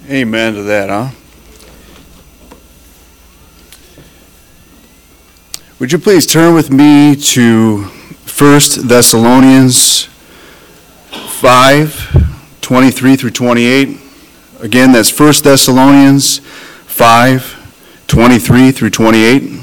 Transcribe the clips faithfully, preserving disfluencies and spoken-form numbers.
Amen to that, huh? Would you please turn with me to First Thessalonians five, twenty-three through twenty-eight. Again, that's First Thessalonians five, twenty-three through twenty-eight.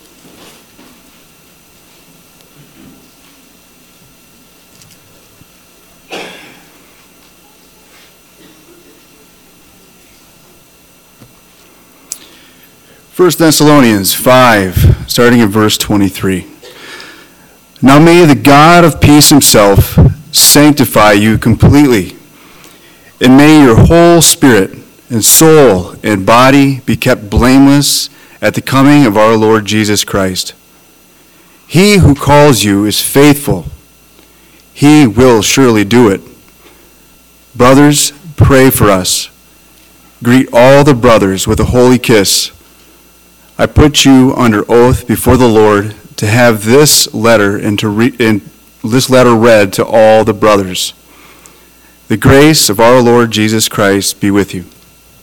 First Thessalonians five, starting in verse twenty-three. Now may the God of peace himself sanctify you completely, and may your whole spirit and soul and body be kept blameless at the coming of our Lord Jesus Christ. He who calls you is faithful. He will surely do it. Brothers, pray for us. Greet all the brothers with a holy kiss. I put you under oath before the Lord to have this letter and to re- and this letter read to all the brothers. The grace of our Lord Jesus Christ be with you.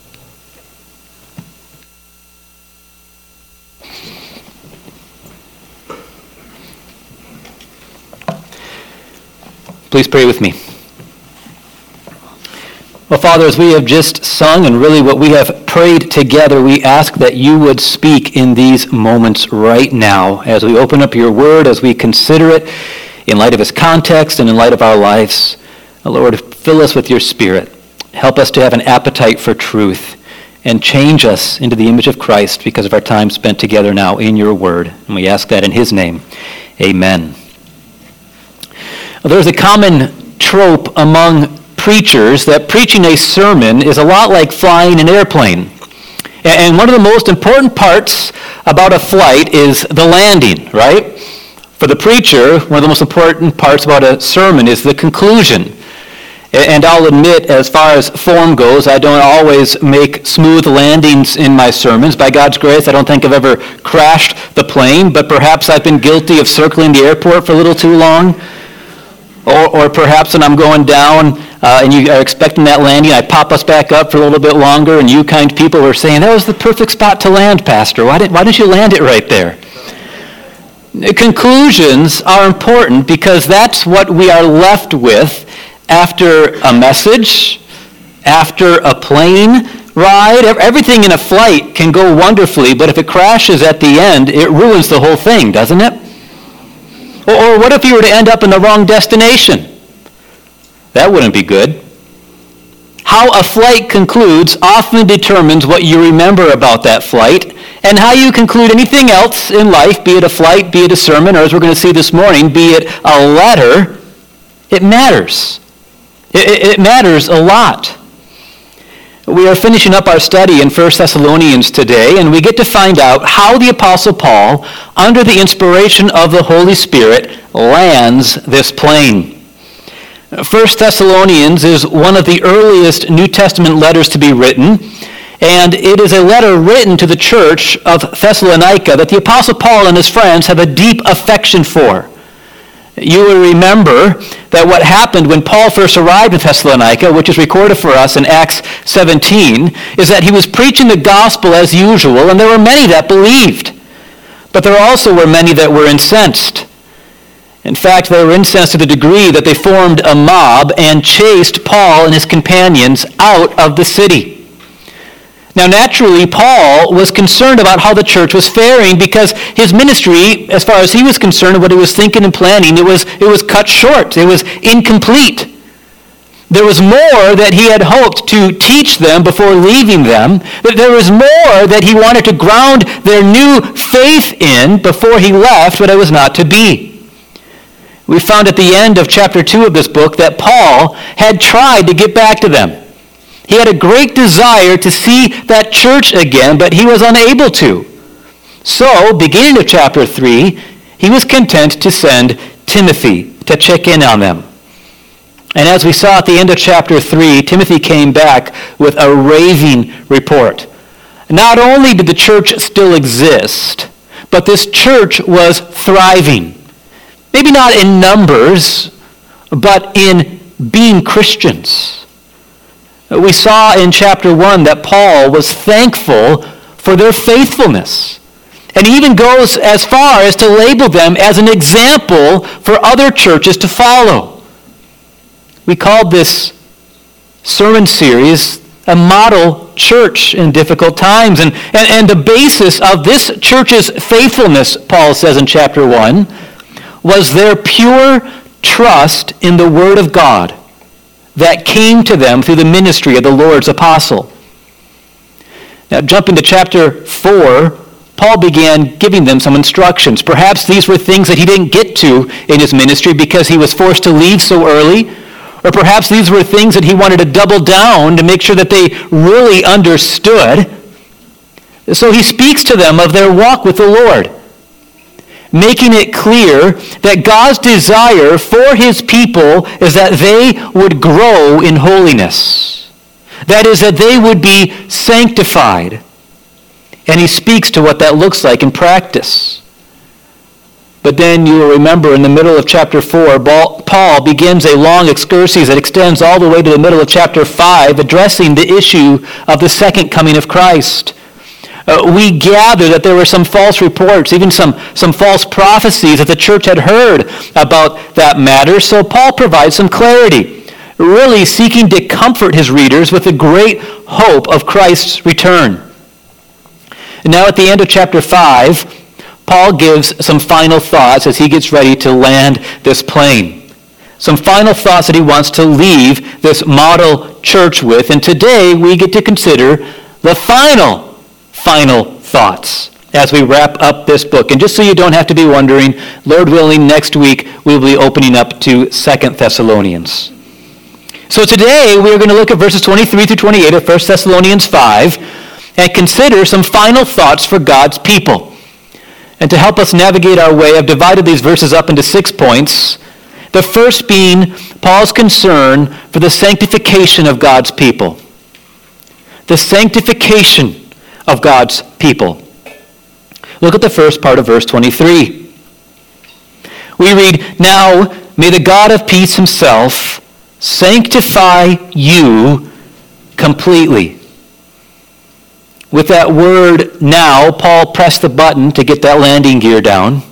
Please pray with me. Well, Father, as we have just sung and really what we have prayed together, we ask that you would speak in these moments right now as we open up your word, as we consider it in light of its context and in light of our lives. Lord, fill us with your Spirit. Help us to have an appetite for truth and change us into the image of Christ because of our time spent together now in your word. And we ask that in his name. Amen. Well, there's a common trope among preachers that preaching a sermon is a lot like flying an airplane. And one of the most important parts about a flight is the landing, right? For the preacher, one of the most important parts about a sermon is the conclusion. And I'll admit, as far as form goes, I don't always make smooth landings in my sermons. By God's grace, I don't think I've ever crashed the plane, but perhaps I've been guilty of circling the airport for a little too long. Or, or perhaps when I'm going down uh, and you are expecting that landing, I pop us back up for a little bit longer, and you kind people are saying, that was the perfect spot to land, Pastor. Why didn't, why didn't you land it right there? Conclusions are important because that's what we are left with after a message, after a plane ride. Everything in a flight can go wonderfully, but if it crashes at the end, it ruins the whole thing, doesn't it? Or what if you were to end up in the wrong destination? That wouldn't be good. How a flight concludes often determines what you remember about that flight, and how you conclude anything else in life, be it a flight, be it a sermon, or as we're going to see this morning, be it a letter, it matters. It, it matters a lot. We are finishing up our study in First Thessalonians today, and we get to find out how the Apostle Paul, under the inspiration of the Holy Spirit, lands this plane. First Thessalonians is one of the earliest New Testament letters to be written, and it is a letter written to the church of Thessalonica that the Apostle Paul and his friends have a deep affection for. You will remember that what happened when Paul first arrived in Thessalonica, which is recorded for us in Acts seventeen, is that he was preaching the gospel as usual, and there were many that believed. But there also were many that were incensed. In fact, they were incensed to the degree that they formed a mob and chased Paul and his companions out of the city. Now, naturally, Paul was concerned about how the church was faring because his ministry, as far as he was concerned, what he was thinking and planning, it was, it was cut short. It was incomplete. There was more that he had hoped to teach them before leaving them. There was more that he wanted to ground their new faith in before he left, but it was not to be. We found at the end of chapter two of this book that Paul had tried to get back to them. He had a great desire to see that church again, but he was unable to. So, beginning of chapter three, he was content to send Timothy to check in on them. And as we saw at the end of chapter three, Timothy came back with a raving report. Not only did the church still exist, but this church was thriving. Maybe not in numbers, but in being Christians. We saw in chapter one that Paul was thankful for their faithfulness. And he even goes as far as to label them as an example for other churches to follow. We called this sermon series a model church in difficult times. And, and, and the basis of this church's faithfulness, Paul says in chapter one, was their pure trust in the Word of God that came to them through the ministry of the Lord's apostle. Now, jumping to chapter four, Paul began giving them some instructions. Perhaps these were things that he didn't get to in his ministry because he was forced to leave so early. Or perhaps these were things that he wanted to double down to make sure that they really understood. So he speaks to them of their walk with the Lord, making it clear that God's desire for his people is that they would grow in holiness. That is, that they would be sanctified. And he speaks to what that looks like in practice. But then you will remember in the middle of chapter four, Paul begins a long excursus that extends all the way to the middle of chapter five, addressing the issue of the second coming of Christ. Uh, we gather that there were some false reports, even some, some false prophecies that the church had heard about that matter. So Paul provides some clarity, really seeking to comfort his readers with the great hope of Christ's return. And now at the end of chapter five, Paul gives some final thoughts as he gets ready to land this plane. Some final thoughts that he wants to leave this model church with. And today we get to consider the final, final thoughts as we wrap up this book. And just so you don't have to be wondering, Lord willing, next week we'll be opening up to Second Thessalonians. So today we are going to look at verses twenty-three through twenty-eight of First Thessalonians five and consider some final thoughts for God's people. And to help us navigate our way, I've divided these verses up into six points. The first being Paul's concern for the sanctification of God's people. The sanctification of God's people. Look at the first part of verse twenty-three. We read, "Now may the God of peace himself sanctify you completely." With that word now, Paul pressed the button to get that landing gear down.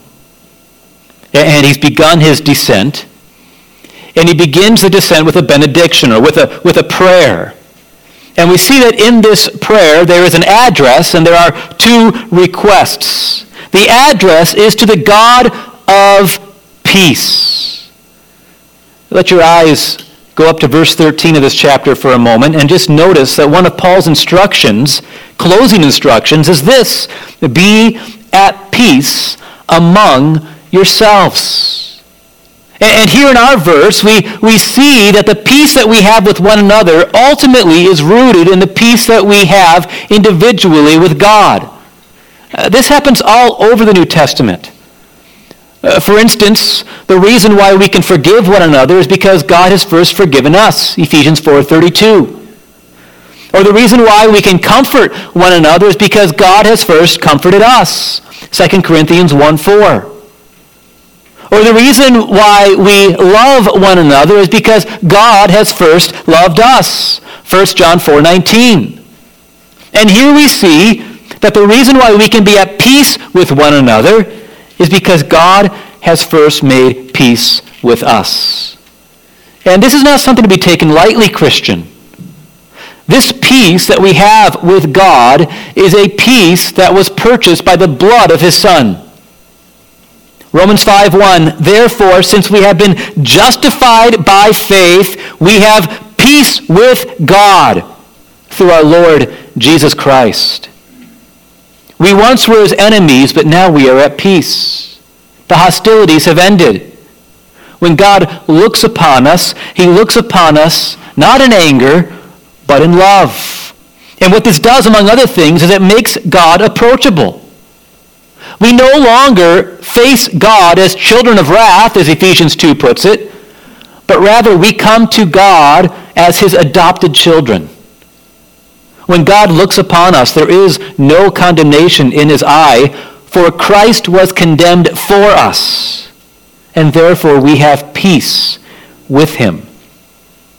And he's begun his descent. And he begins the descent with a benediction or with a, with a prayer. And we see that in this prayer there is an address and there are two requests. The address is to the God of peace. Let your eyes go up to verse thirteen of this chapter for a moment and just notice that one of Paul's instructions, closing instructions, is this: be at peace among yourselves. And here in our verse, we, we see that the peace that we have with one another ultimately is rooted in the peace that we have individually with God. Uh, this happens all over the New Testament. Uh, for instance, the reason why we can forgive one another is because God has first forgiven us, Ephesians four thirty-two. Or the reason why we can comfort one another is because God has first comforted us, Second Corinthians one four. Or the reason why we love one another is because God has first loved us, First John four nineteen. And here we see that the reason why we can be at peace with one another is because God has first made peace with us. And this is not something to be taken lightly, Christian. This peace that we have with God is a peace that was purchased by the blood of his Son. Romans five one, "Therefore, since we have been justified by faith, we have peace with God through our Lord Jesus Christ." We once were his enemies, but now we are at peace. The hostilities have ended. When God looks upon us, he looks upon us not in anger, but in love. And what this does, among other things, is it makes God approachable. We no longer face God as children of wrath, as Ephesians two puts it, but rather we come to God as his adopted children. When God looks upon us, there is no condemnation in his eye, for Christ was condemned for us, and therefore we have peace with him.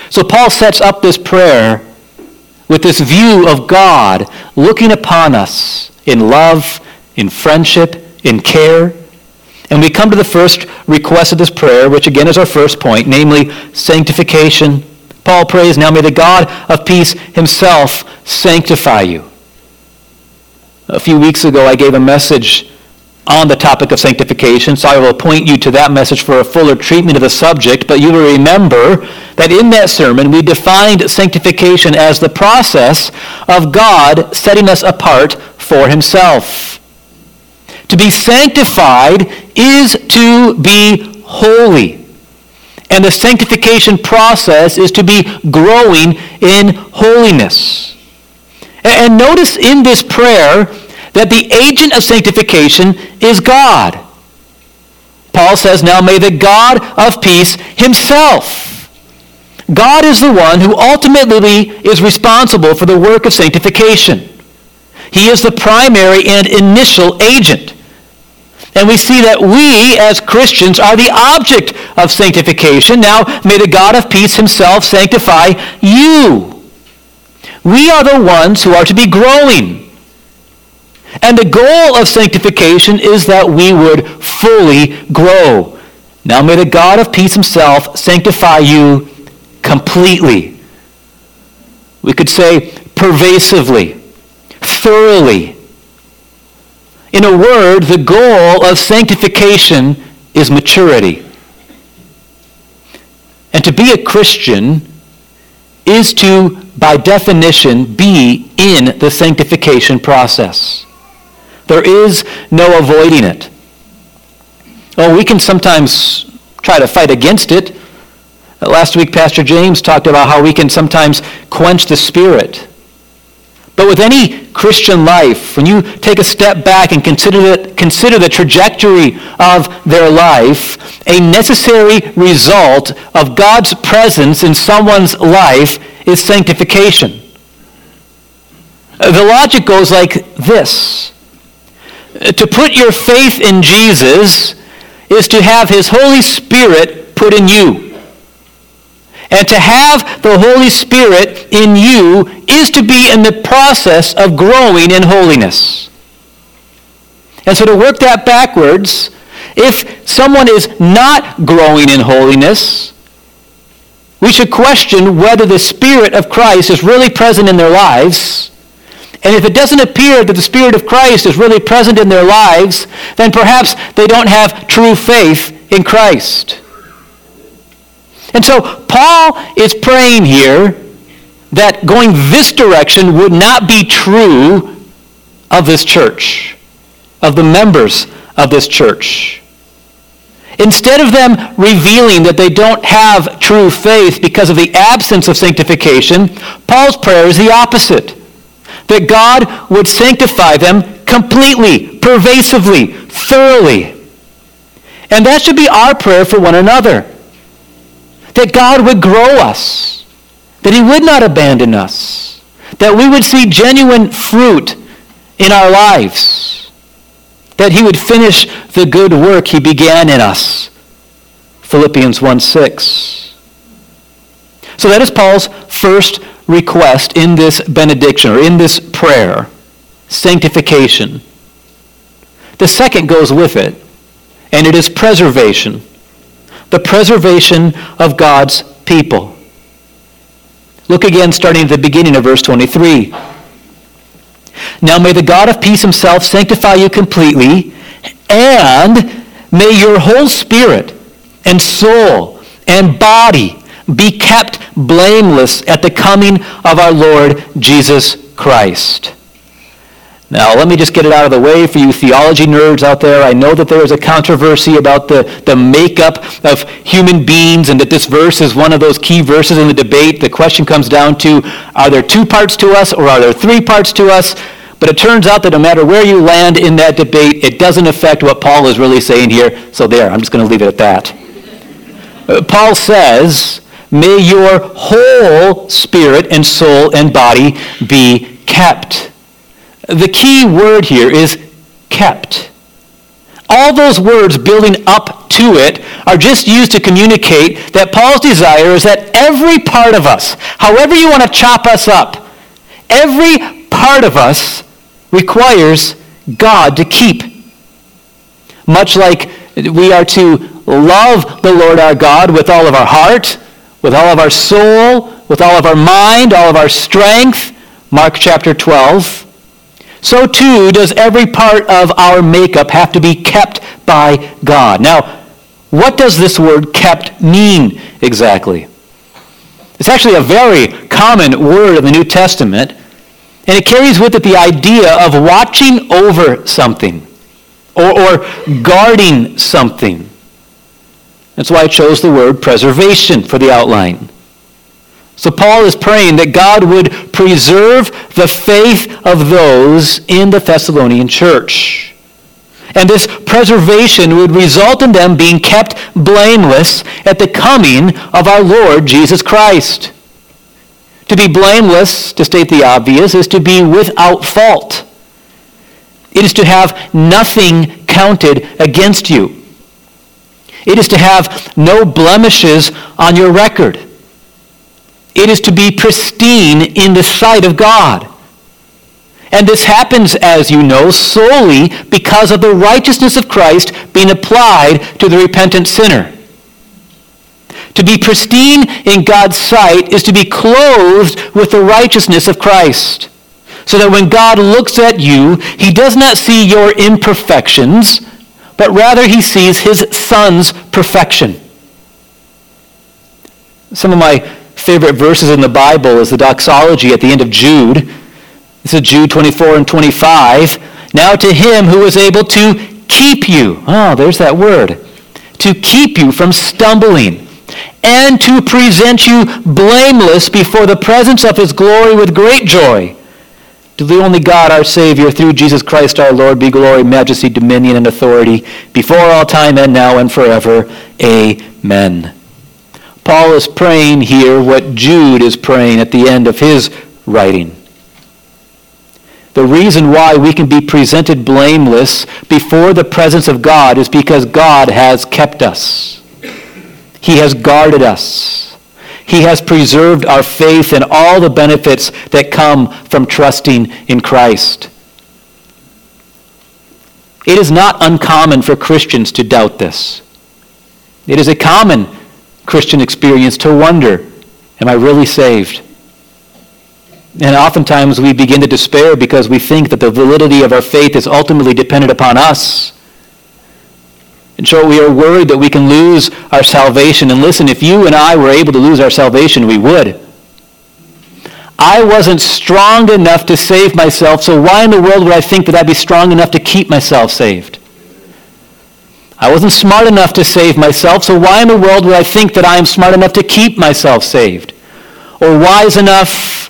So Paul sets up this prayer with this view of God looking upon us in love, in friendship, in care. And we come to the first request of this prayer, which again is our first point, namely sanctification. Paul prays, now may the God of peace himself sanctify you. A few weeks ago I gave a message on the topic of sanctification, so I will point you to that message for a fuller treatment of the subject, but you will remember that in that sermon we defined sanctification as the process of God setting us apart for himself. To be sanctified is to be holy. And the sanctification process is to be growing in holiness. And notice in this prayer that the agent of sanctification is God. Paul says, now may the God of peace himself. God is the one who ultimately is responsible for the work of sanctification. He is the primary and initial agent. And we see that we, as Christians, are the object of sanctification. Now, may the God of peace himself sanctify you. We are the ones who are to be growing. And the goal of sanctification is that we would fully grow. Now, may the God of peace himself sanctify you completely. We could say pervasively, thoroughly. In a word, the goal of sanctification is maturity. And to be a Christian is to, by definition, be in the sanctification process. There is no avoiding it. Oh, we can sometimes try to fight against it. Last week, Pastor James talked about how we can sometimes quench the Spirit. But with any Christian life, when you take a step back and consider the, consider the trajectory of their life, a necessary result of God's presence in someone's life is sanctification. The logic goes like this. To put your faith in Jesus is to have his Holy Spirit put in you. And to have the Holy Spirit in you is to be in the process of growing in holiness. And so to work that backwards, if someone is not growing in holiness, we should question whether the Spirit of Christ is really present in their lives. And if it doesn't appear that the Spirit of Christ is really present in their lives, then perhaps they don't have true faith in Christ. And so Paul is praying here that going this direction would not be true of this church, of the members of this church. Instead of them revealing that they don't have true faith because of the absence of sanctification, Paul's prayer is the opposite. That God would sanctify them completely, pervasively, thoroughly. And that should be our prayer for one another. That God would grow us, that he would not abandon us, that we would see genuine fruit in our lives, that he would finish the good work he began in us. Philippians one six. So that is Paul's first request in this benediction, or in this prayer, sanctification. The second goes with it, and it is preservation. The preservation of God's people. Look again, starting at the beginning of verse twenty-three. Now may the God of peace himself sanctify you completely, and may your whole spirit and soul and body be kept blameless at the coming of our Lord Jesus Christ. Now, let me just get it out of the way for you theology nerds out there. I know that there is a controversy about the, the makeup of human beings and that this verse is one of those key verses in the debate. The question comes down to, are there two parts to us or are there three parts to us? But it turns out that no matter where you land in that debate, it doesn't affect what Paul is really saying here. So there, I'm just going to leave it at that. Uh, Paul says, may your whole spirit and soul and body be kept. The key word here is kept. All those words building up to it are just used to communicate that Paul's desire is that every part of us, however you want to chop us up, every part of us requires God to keep. Much like we are to love the Lord our God with all of our heart, with all of our soul, with all of our mind, all of our strength, Mark chapter twelve. So too does every part of our makeup have to be kept by God. Now, what does this word kept mean exactly? It's actually a very common word in the New Testament, and it carries with it the idea of watching over something or, or guarding something. That's why I chose the word preservation for the outline. So Paul is praying that God would preserve the faith of those in the Thessalonian church. And this preservation would result in them being kept blameless at the coming of our Lord Jesus Christ. To be blameless, to state the obvious, is to be without fault. It is to have nothing counted against you. It is to have no blemishes on your record. It is to be pristine in the sight of God. And this happens, as you know, solely because of the righteousness of Christ being applied to the repentant sinner. To be pristine in God's sight is to be clothed with the righteousness of Christ, so that when God looks at you, he does not see your imperfections, but rather he sees his Son's perfection. Some of my favorite verses in the Bible is the doxology at the end of Jude. This is Jude twenty-four and twenty-five. Now to him who is able to keep you, oh, there's that word, to keep you from stumbling, and to present you blameless before the presence of his glory with great joy. To the only God, our Savior, through Jesus Christ our Lord, be glory, majesty, dominion, and authority, before all time and now and forever. Amen. Paul is praying here what Jude is praying at the end of his writing. The reason why we can be presented blameless before the presence of God is because God has kept us. He has guarded us. He has preserved our faith and all the benefits that come from trusting in Christ. It is not uncommon for Christians to doubt this. It is a common Christian experience to wonder, am I really saved? And oftentimes we begin to despair because we think that the validity of our faith is ultimately dependent upon us. And so we are worried that we can lose our salvation. And listen, if you and I were able to lose our salvation, we would. I wasn't strong enough to save myself, so why in the world would I think that I'd be strong enough to keep myself saved? I wasn't smart enough to save myself, so why in the world would I think that I am smart enough to keep myself saved? Or wise enough,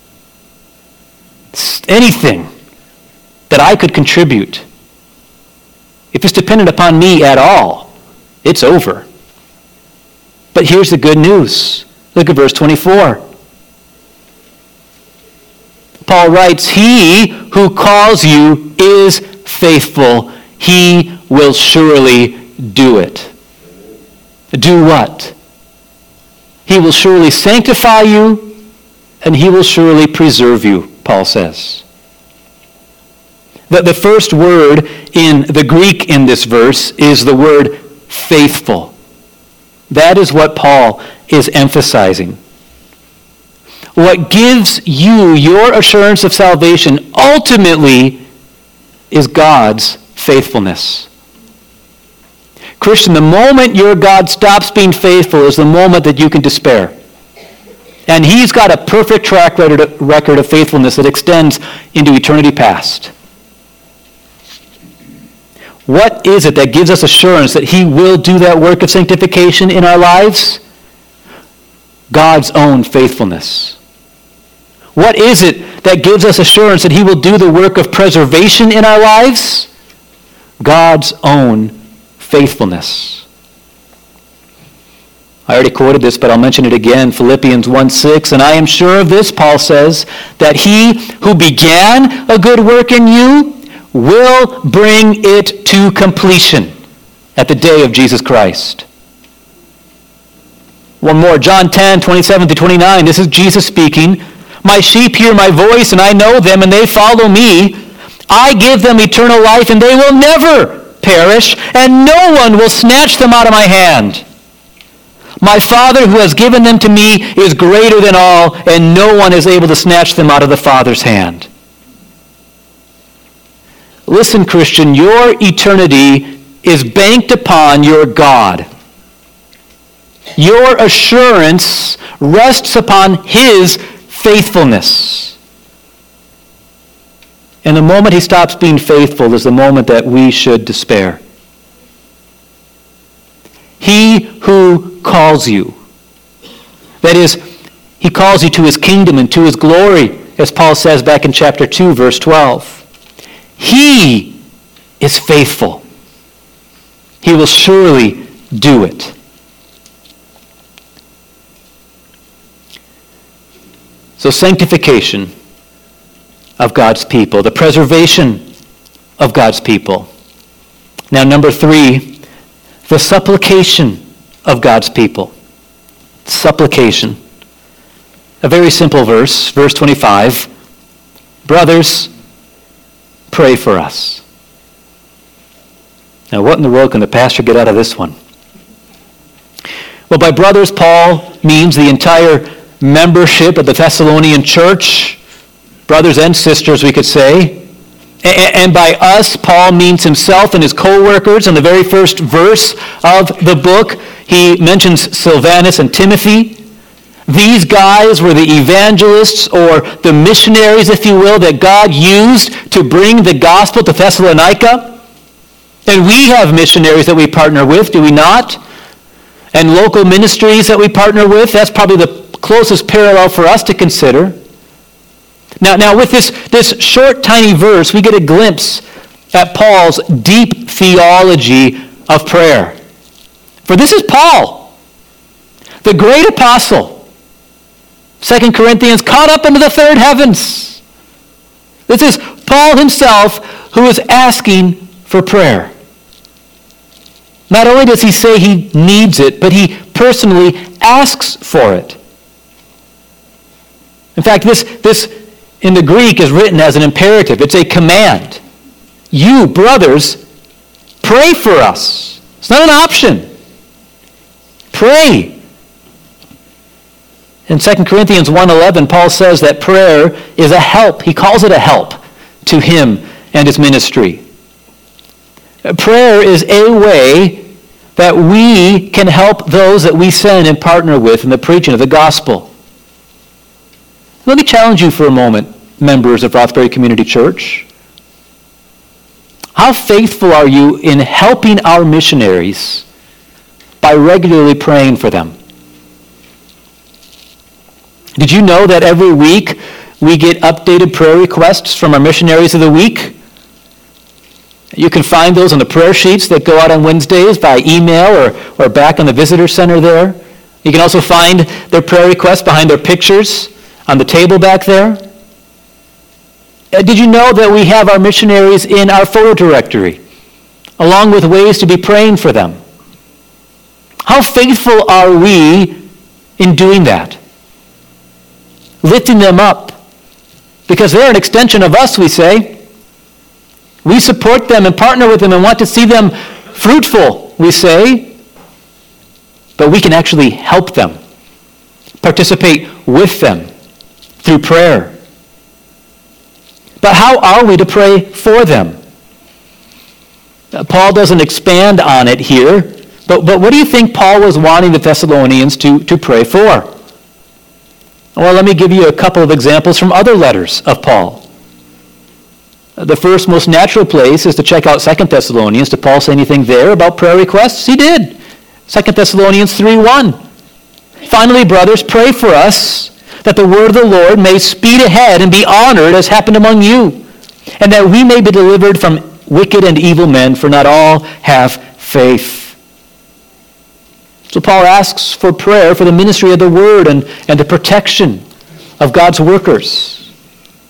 anything that I could contribute? If it's dependent upon me at all, it's over. But here's the good news. Look at verse twenty-four. Paul writes, he who calls you is faithful. He will surely do it. Do what? He will surely sanctify you, and he will surely preserve you, Paul says. The, the first word in the Greek in this verse is the word faithful. That is what Paul is emphasizing. What gives you your assurance of salvation ultimately is God's faithfulness. Christian, the moment your God stops being faithful is the moment that you can despair. And he's got a perfect track record of faithfulness that extends into eternity past. What is it that gives us assurance that he will do that work of sanctification in our lives? God's own faithfulness. What is it that gives us assurance that he will do the work of preservation in our lives? God's own faithfulness. I already quoted this, but I'll mention it again. Philippians one six, and I am sure of this, Paul says, that he who began a good work in you will bring it to completion at the day of Jesus Christ. One more, John ten, twenty-seven to twenty-nine. This is Jesus speaking. My sheep hear my voice, and I know them, and they follow me. I give them eternal life, and they will never perish, and no one will snatch them out of my hand. My Father who has given them to me is greater than all, and no one is able to snatch them out of the Father's hand. Listen, Christian, your eternity is banked upon your God. Your assurance rests upon his faithfulness. And the moment he stops being faithful is the moment that we should despair. He who calls you, that is, he calls you to his kingdom and to his glory, as Paul says back in chapter two, verse twelve. He is faithful. He will surely do it. So sanctification of God's people, the preservation of God's people. Now, number three, the supplication of God's people. Supplication. A very simple verse, verse twenty-five. Brothers, pray for us. Now, what in the world can the pastor get out of this one? Well, by brothers, Paul means the entire membership of the Thessalonian church, brothers and sisters, we could say. And by us, Paul means himself and his co-workers. In the very first verse of the book, he mentions Silvanus and Timothy. These guys were the evangelists, or the missionaries, if you will, that God used to bring the gospel to Thessalonica. And we have missionaries that we partner with, do we not? And local ministries that we partner with. That's probably the closest parallel for us to consider. Now, now with this, this short, tiny verse, we get a glimpse at Paul's deep theology of prayer. For this is Paul, the great apostle. Second Corinthians, caught up into the third heavens. This is Paul himself who is asking for prayer. Not only does he say he needs it, but he personally asks for it. In fact, this, this in the Greek is written as an imperative. It's a command. You, brothers, pray for us. It's not an option. Pray. In Second Corinthians one eleven, Paul says that prayer is a help. He calls it a help to him and his ministry. Prayer is a way that we can help those that we send and partner with in the preaching of the gospel. Let me challenge you for a moment, members of Rothbury Community Church. How faithful are you in helping our missionaries by regularly praying for them? Did you know that every week we get updated prayer requests from our missionaries of the week? You can find those on the prayer sheets that go out on Wednesdays by email or, or back on the visitor center there. You can also find their prayer requests behind their pictures on the table back there. Uh, did you know that we have our missionaries in our photo directory, along with ways to be praying for them? How faithful are we in doing that? Lifting them up. Because they're an extension of us, we say. We support them and partner with them and want to see them fruitful, we say. But we can actually help them, participate with them through prayer. But how are we to pray for them? Uh, Paul doesn't expand on it here, but, but what do you think Paul was wanting the Thessalonians to, to pray for? Well, let me give you a couple of examples from other letters of Paul. The first, most natural place is to check out Second Thessalonians. Did Paul say anything there about prayer requests? He did. Second Thessalonians three one. Finally, brothers, pray for us that the word of the Lord may speed ahead and be honored as happened among you, and that we may be delivered from wicked and evil men, for not all have faith. So Paul asks for prayer for the ministry of the word and, and the protection of God's workers.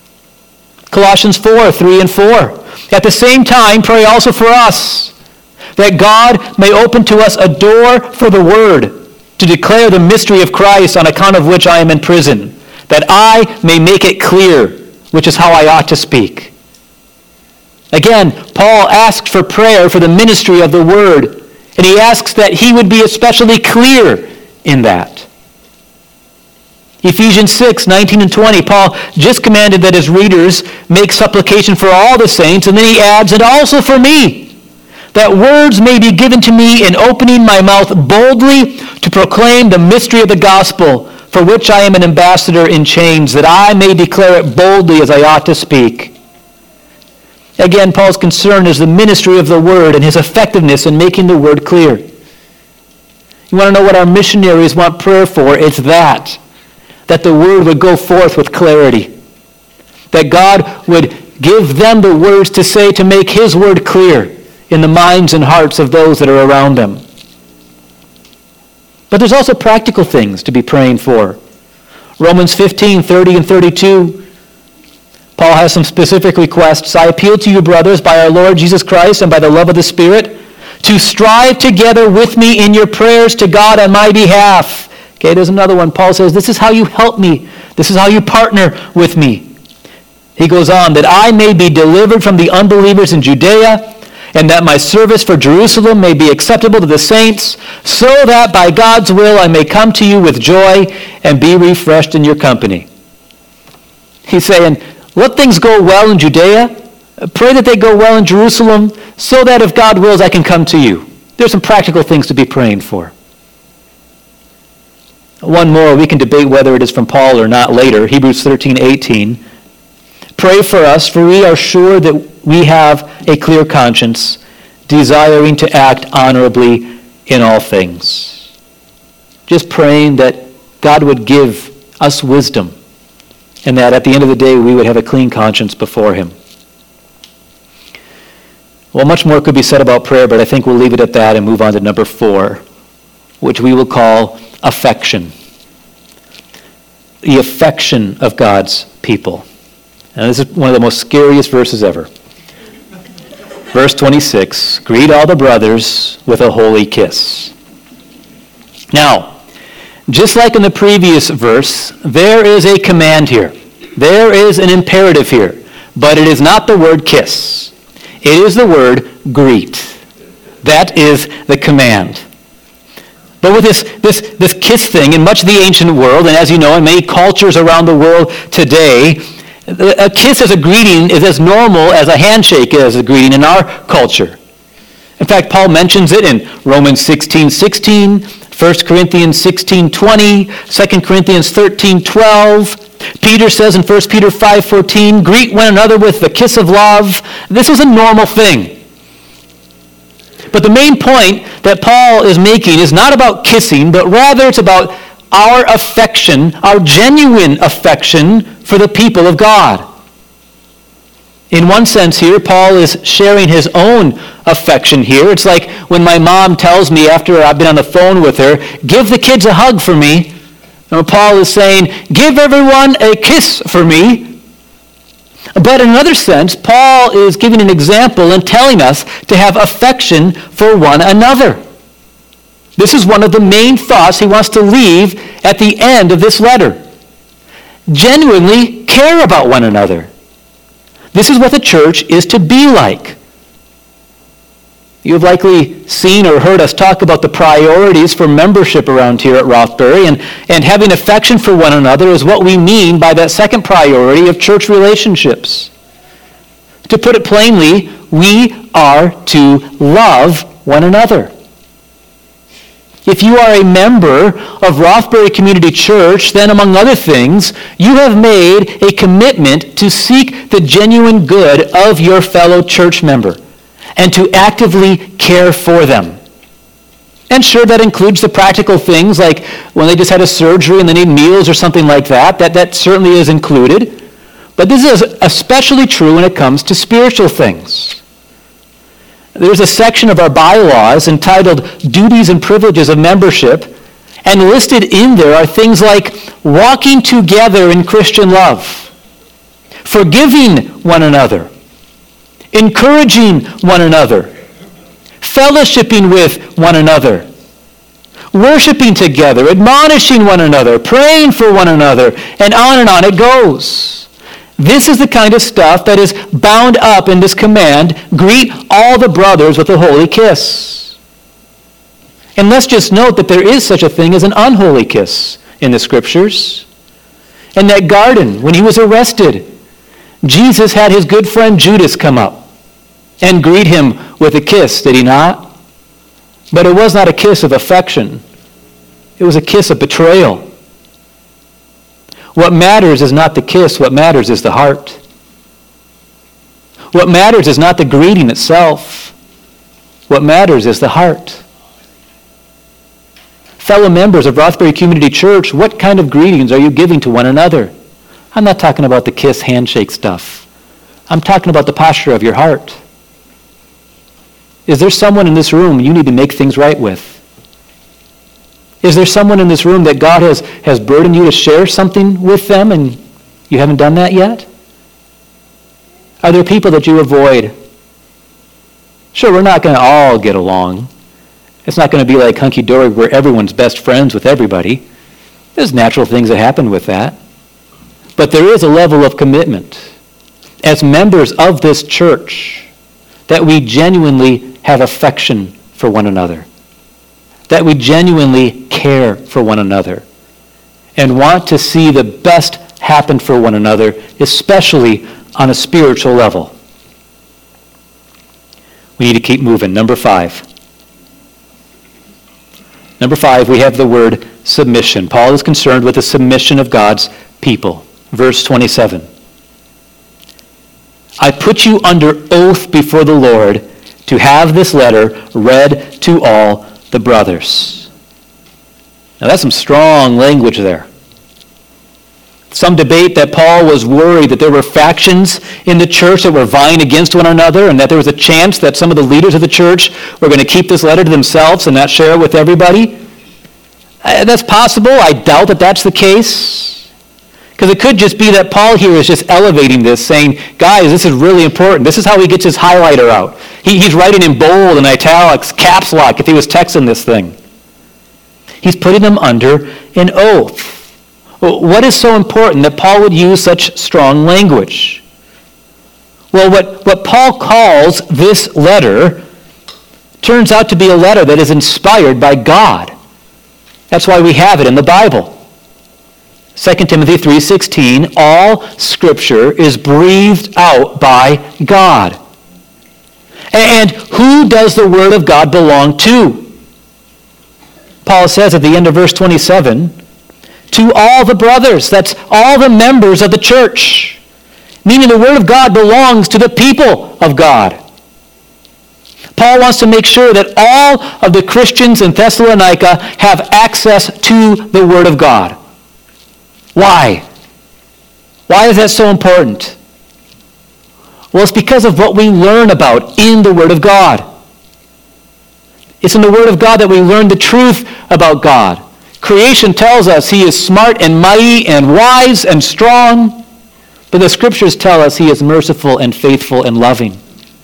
Colossians four, three and four. At the same time, pray also for us, that God may open to us a door for the word, to declare the mystery of Christ, on account of which I am in prison, that I may make it clear, which is how I ought to speak. Again, Paul asked for prayer for the ministry of the word, and he asks that he would be especially clear in that. Ephesians six, nineteen and twenty, Paul just commanded that his readers make supplication for all the saints, and then he adds, and also for me, that words may be given to me in opening my mouth boldly to proclaim the mystery of the gospel, for which I am an ambassador in chains, that I may declare it boldly as I ought to speak. Again, Paul's concern is the ministry of the word and his effectiveness in making the word clear. You want to know what our missionaries want prayer for? It's that. That the word would go forth with clarity. That God would give them the words to say to make his word clear in the minds and hearts of those that are around them. But there's also practical things to be praying for. Romans fifteen, thirty and thirty-two, Paul has some specific requests. I appeal to you, brothers, by our Lord Jesus Christ and by the love of the Spirit, to strive together with me in your prayers to God on my behalf. Okay, there's another one. Paul says, this is how you help me. This is how you partner with me. He goes on, that I may be delivered from the unbelievers in Judea, and that my service for Jerusalem may be acceptable to the saints, so that by God's will I may come to you with joy and be refreshed in your company. He's saying, let things go well in Judea. Pray that they go well in Jerusalem, so that if God wills, I can come to you. There's some practical things to be praying for. One more, we can debate whether it is from Paul or not later. Hebrews thirteen, eighteen. Pray for us, for we are sure that we have a clear conscience, desiring to act honorably in all things. Just praying that God would give us wisdom, and that at the end of the day we would have a clean conscience before him. Well, much more could be said about prayer, but I think we'll leave it at that and move on to number four, which we will call affection. The affection of God's people. And this is one of the most scariest verses ever. Verse twenty-six, greet all the brothers with a holy kiss. Now, just like in the previous verse, there is a command here. There is an imperative here, but it is not the word kiss. It is the word greet. That is the command. But with this, this, this kiss thing in much of the ancient world, and as you know, in many cultures around the world today, a kiss as a greeting is as normal as a handshake is a greeting in our culture. In fact, Paul mentions it in Romans sixteen sixteen, First Corinthians sixteen twenty, Second Corinthians thirteen twelve. Peter says in First Peter five fourteen, greet one another with the kiss of love. This was a normal thing. But the main point that Paul is making is not about kissing, but rather it's about our affection, our genuine affection for the people of God. In one sense here, Paul is sharing his own affection here. It's like when my mom tells me after I've been on the phone with her, give the kids a hug for me. And Paul is saying, give everyone a kiss for me. But in another sense, Paul is giving an example and telling us to have affection for one another. This is one of the main thoughts he wants to leave at the end of this letter. Genuinely care about one another. This is what the church is to be like. You've likely seen or heard us talk about the priorities for membership around here at Rothbury, and, and having affection for one another is what we mean by that second priority of church relationships. To put it plainly, we are to love one another. If you are a member of Rothbury Community Church, then among other things, you have made a commitment to seek the genuine good of your fellow church member and to actively care for them. And sure, that includes the practical things like when they just had a surgery and they need meals or something like that. That, that certainly is included. But this is especially true when it comes to spiritual things. There's a section of our bylaws entitled Duties and Privileges of Membership, and listed in there are things like walking together in Christian love, forgiving one another, encouraging one another, fellowshipping with one another, worshiping together, admonishing one another, praying for one another, and on and on it goes. This is the kind of stuff that is bound up in this command, greet all the brothers with a holy kiss. And let's just note that there is such a thing as an unholy kiss in the Scriptures. In that garden, when he was arrested, Jesus had his good friend Judas come up and greet him with a kiss, did he not? But it was not a kiss of affection. It was a kiss of betrayal. What matters is not the kiss. What matters is the heart. What matters is not the greeting itself. What matters is the heart. Fellow members of Rothbury Community Church, what kind of greetings are you giving to one another? I'm not talking about the kiss, handshake stuff. I'm talking about the posture of your heart. Is there someone in this room you need to make things right with? Is there someone in this room that God has, has burdened you to share something with them and you haven't done that yet? Are there people that you avoid? Sure, we're not going to all get along. It's not going to be like hunky-dory where everyone's best friends with everybody. There's natural things that happen with that. But there is a level of commitment as members of this church that we genuinely have affection for one another, that we genuinely care for one another, and want to see the best happen for one another, especially on a spiritual level. We need to keep moving. Number five. Number five, we have the word submission. Paul is concerned with the submission of God's people. Verse twenty-seven. I put you under oath before the Lord to have this letter read to all the brothers. Now that's some strong language there. Some debate that Paul was worried that there were factions in the church that were vying against one another and that there was a chance that some of the leaders of the church were going to keep this letter to themselves and not share it with everybody. Uh, that's possible. I doubt that that's the case. Because it could just be that Paul here is just elevating this, saying, guys, this is really important. This is how he gets his highlighter out. He, he's writing in bold and italics, caps lock, if he was texting this thing. He's putting them under an oath. What is so important that Paul would use such strong language? Well, what, what Paul calls this letter turns out to be a letter that is inspired by God. That's why we have it in the Bible. Second Timothy three sixteen, all Scripture is breathed out by God. And who does the Word of God belong to? Paul says at the end of verse twenty-seven, to all the brothers, that's all the members of the church. Meaning the Word of God belongs to the people of God. Paul wants to make sure that all of the Christians in Thessalonica have access to the Word of God. Why? Why is that so important? Well, it's because of what we learn about in the Word of God. It's in the Word of God that we learn the truth about God. Creation tells us he is smart and mighty and wise and strong, but the Scriptures tell us he is merciful and faithful and loving.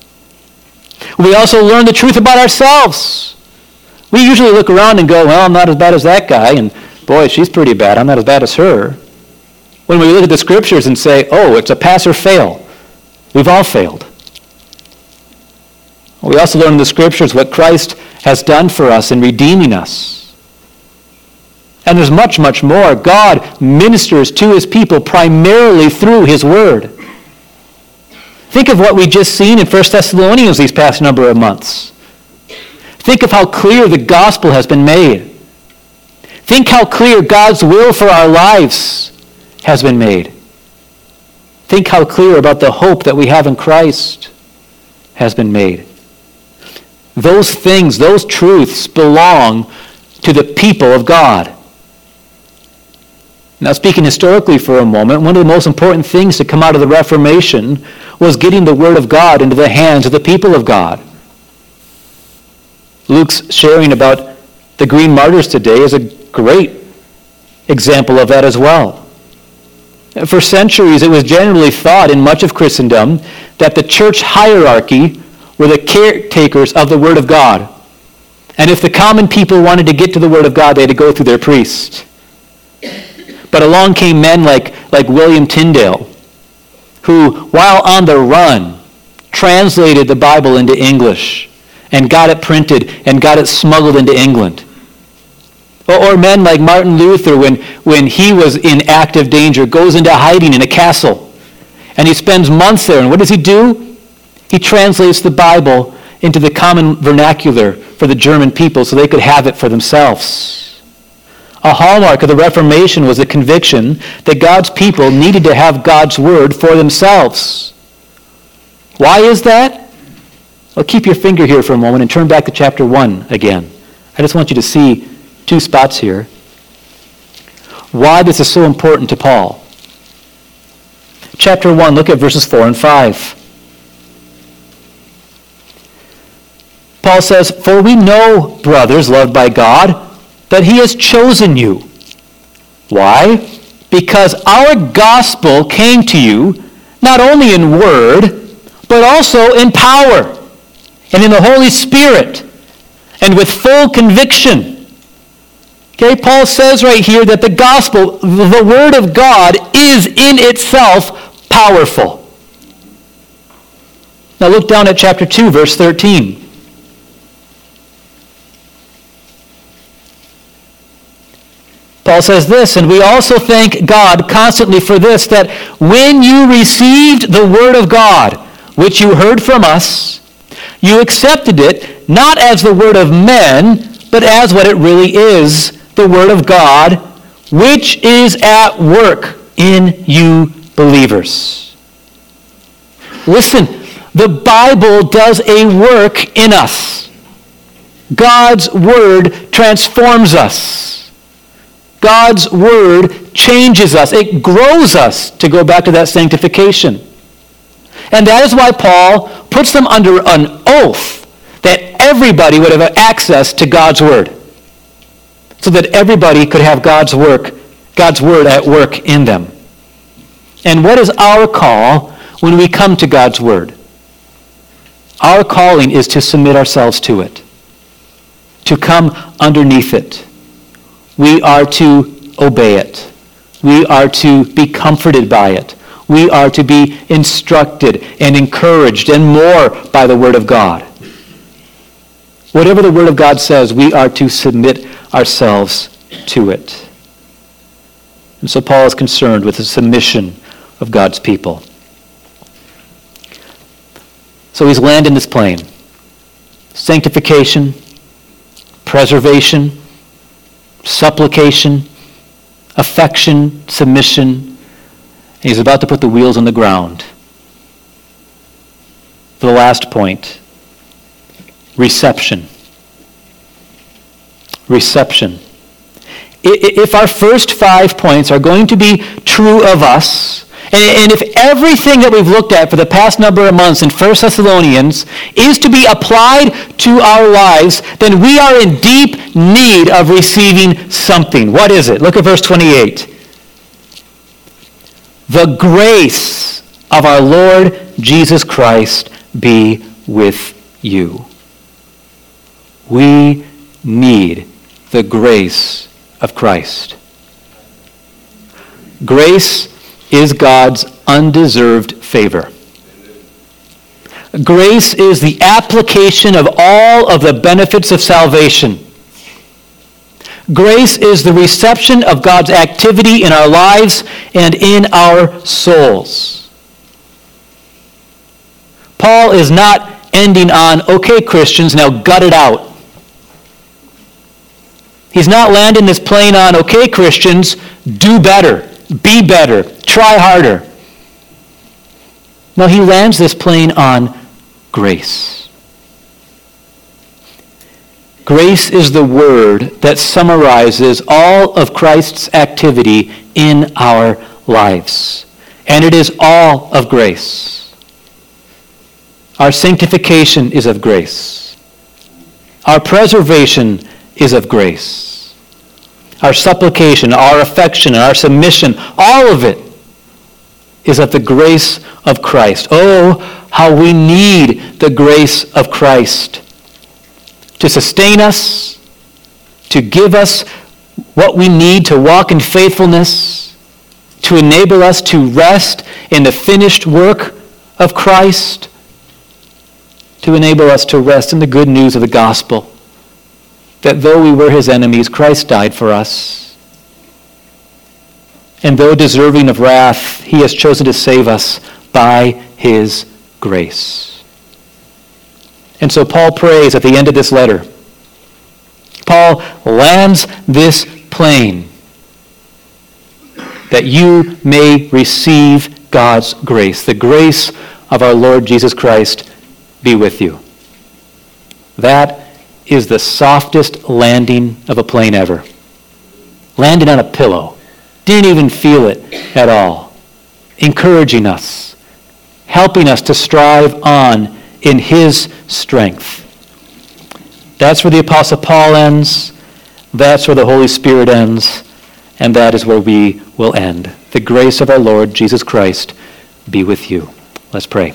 We also learn the truth about ourselves. We usually look around and go, well, I'm not as bad as that guy, and boy, she's pretty bad. I'm not as bad as her. When we look at the Scriptures and say, oh, it's a pass or fail. We've all failed. We also learn in the Scriptures what Christ has done for us in redeeming us. And there's much, much more. God ministers to his people primarily through his Word. Think of what we just seen in First Thessalonians these past number of months. Think of how clear the gospel has been made. Think how clear God's will for our lives has been made. Think how clear about the hope that we have in Christ has been made. Those things, those truths belong to the people of God. Now, speaking historically for a moment, one of the most important things to come out of the Reformation was getting the Word of God into the hands of the people of God. Luke's sharing about the Green Martyrs today is a great example of that as well. For centuries, it was generally thought in much of Christendom that the church hierarchy were the caretakers of the Word of God. And if the common people wanted to get to the Word of God, they had to go through their priest. But along came men like, like William Tyndale, who, while on the run, translated the Bible into English and got it printed and got it smuggled into England. Or, or men like Martin Luther, when, when he was in active danger, goes into hiding in a castle. And he spends months there. And what does he do? He translates the Bible into the common vernacular for the German people so they could have it for themselves. A hallmark of the Reformation was the conviction that God's people needed to have God's Word for themselves. Why is that? Well, keep your finger here for a moment and turn back to chapter one again. I just want you to see two spots here. Why this is so important to Paul. Chapter one, look at verses four and five. Paul says, "For we know, brothers loved by God, that he has chosen you." Why? "Because our gospel came to you, not only in word, but also in power, and in the Holy Spirit, and with full conviction." Okay, Paul says right here that the gospel, the Word of God, is in itself powerful. Now look down at chapter two, verse thirteen. Paul says this, "And we also thank God constantly for this, that when you received the Word of God, which you heard from us, you accepted it not as the word of men, but as what it really is, the Word of God, which is at work in you believers." Listen, the Bible does a work in us. God's Word transforms us. God's Word changes us. It grows us, to go back to that sanctification. And that is why Paul puts them under an oath that everybody would have access to God's Word, so that everybody could have God's work, God's Word at work in them. And what is our call when we come to God's Word? Our calling is to submit ourselves to it, to come underneath it. We are to obey it. We are to be comforted by it. We are to be instructed and encouraged and more by the Word of God. Whatever the Word of God says, we are to submit ourselves to it. And so Paul is concerned with the submission of God's people. So he's landed this plane. Sanctification, preservation, supplication, affection, submission. And he's about to put the wheels on the ground. For the last point, reception. Reception. If our first five points are going to be true of us, and if everything that we've looked at for the past number of months in First Thessalonians is to be applied to our lives, then we are in deep need of receiving something. What is it? Look at verse twenty-eight. "The grace of our Lord Jesus Christ be with you." We need the grace of Christ. Grace is God's undeserved favor. Grace is the application of all of the benefits of salvation. Grace is the reception of God's activity in our lives and in our souls. Paul is not ending on, "Okay, Christians, now gut it out." He's not landing this plane on, "Okay, Christians, do better, be better, try harder." No, he lands this plane on grace. Grace is the word that summarizes all of Christ's activity in our lives. And it is all of grace. Our sanctification is of grace. Our preservation is of grace. Our supplication, our affection, our submission, all of it is of the grace of Christ. Oh, how we need the grace of Christ to sustain us, to give us what we need to walk in faithfulness, to enable us to rest in the finished work of Christ, to enable us to rest in the good news of the gospel, that though we were his enemies, Christ died for us. And though deserving of wrath, he has chosen to save us by his grace. And so Paul prays at the end of this letter. Paul lands this plane that you may receive God's grace. The grace of our Lord Jesus Christ be with you. That is the softest landing of a plane ever. Landed on a pillow. Didn't even feel it at all. Encouraging us. Helping us to strive on in his strength. That's where the Apostle Paul ends. That's where the Holy Spirit ends. And that is where we will end. The grace of our Lord Jesus Christ be with you. Let's pray.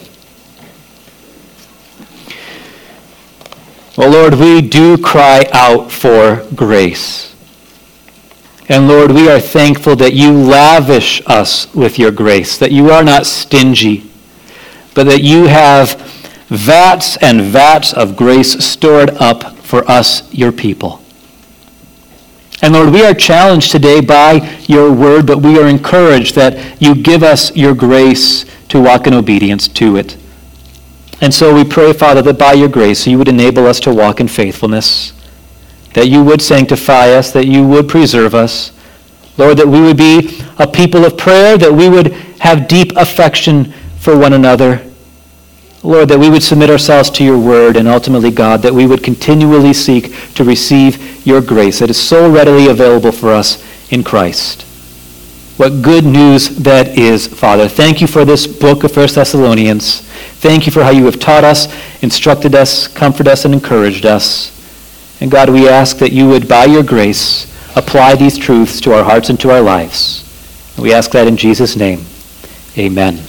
Well, Lord, we do cry out for grace. And Lord, we are thankful that you lavish us with your grace, that you are not stingy, but that you have vats and vats of grace stored up for us, your people. And Lord, we are challenged today by your word, but we are encouraged that you give us your grace to walk in obedience to it. And so we pray, Father, that by your grace you would enable us to walk in faithfulness, that you would sanctify us, that you would preserve us. Lord, that we would be a people of prayer, that we would have deep affection for one another. Lord, that we would submit ourselves to your word, and ultimately, God, that we would continually seek to receive your grace that is so readily available for us in Christ. What good news that is, Father. Thank you for this book of First Thessalonians. Thank you for how you have taught us, instructed us, comforted us, and encouraged us. And God, we ask that you would, by your grace, apply these truths to our hearts and to our lives. And we ask that in Jesus' name. Amen.